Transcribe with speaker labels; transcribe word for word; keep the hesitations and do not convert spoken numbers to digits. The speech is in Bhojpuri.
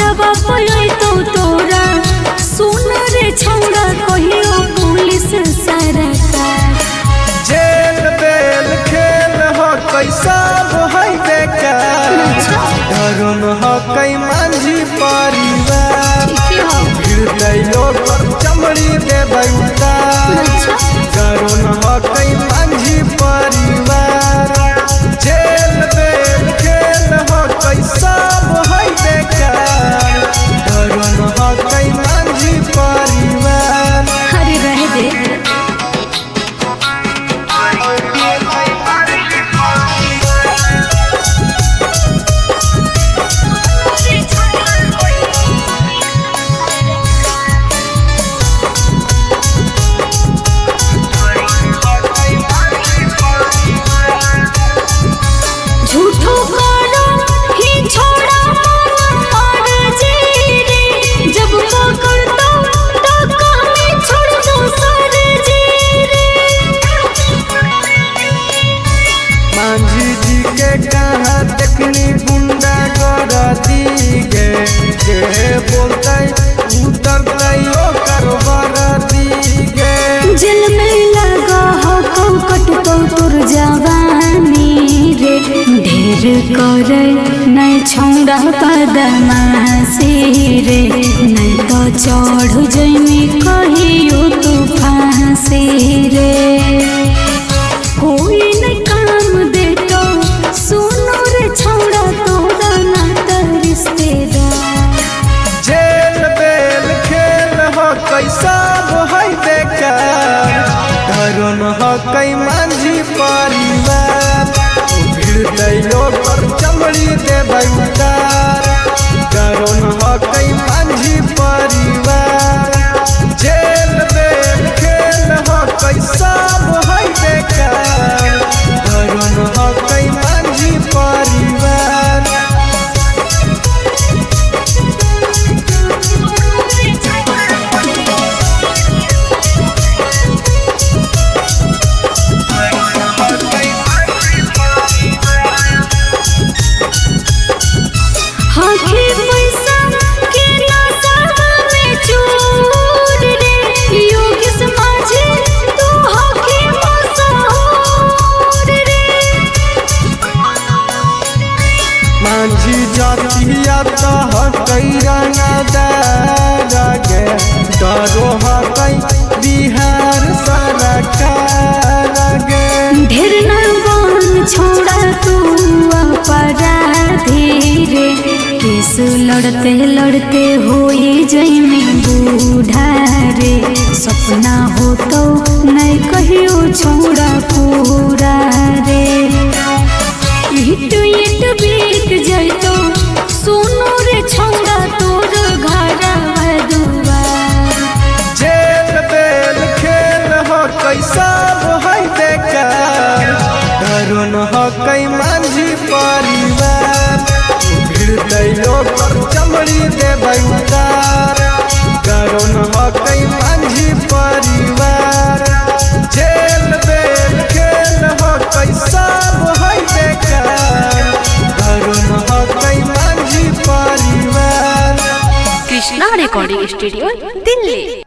Speaker 1: हथवा पड़े तो तोरा सुन रे छौड़ा कहियो पुलिस सरकार।
Speaker 2: जेल बेल खेल हो कैसा है बेकार, डरो न हो कई मांझी परिवार। गिरदै लोग चमड़ी दे उतार, डरो न हो कई मांझी परिवार। जेल बेल खेल हो कैसा है बेकार, डरो न हो कई मांझी परिवार।
Speaker 1: अरे रह दे झूठो करो ही छोड़ा और जी रे, जब पकड़ दो तो कामे छोड़ दो सर जी रे।
Speaker 2: मांझी जी के कहा देखनी गुंडा गरती गे, जे बोलते उतरते ओकर वरती गे।
Speaker 1: जेल में लगा हो कट तो तुर जवानी रे, ढेर करे नहीं छौड़ा बदमाशी रे, नहीं तो चढ़ जैमी कहियो तू फांसी रे। कोई नहीं काम दे तो सुनो रे छौड़ा तोरा ना तो रिश्तेदार।
Speaker 2: जेल बेल खेल हो कैसा है बेकार, डरो न हो कई मांझी परिवार। भिड़दै लोग चमड़ी दे उतार, डरो न हो कई मांझी परिवार। जेल बेल खेल हो कैसा है बेकार, डरो न हो कई मांझी परिवार।
Speaker 1: हाथी पैसा के नशा में चूर रे, योगी समाजे तू हाथी मशहूर रे।
Speaker 2: मांझी जातिया तो कई रंगदार गे, डरो कई बिहार सरकार गे।
Speaker 1: ढेर न बन छोड़ा तू अपराधी रे, केस लड़ते लड़ते होई जैमी बूढ़ा रे। सपना हो तो नहीं कहियो छोड़ा पूरा रे, इट इट बीत जैतो सुनो रे छौड़ा तोर घर दुआर।
Speaker 2: जेल बेल खेल हो कैसा है बेकार, डरो न हो कई मांझी परिवार। भिड़दै लोग चमड़ी दे उतार, डरो न हो कई मांझी परिवार। जेल बेल खेल हो कैसा है बेकार, डरो न हो कई मांझी परिवार।
Speaker 3: Krishna recording studio Delhi.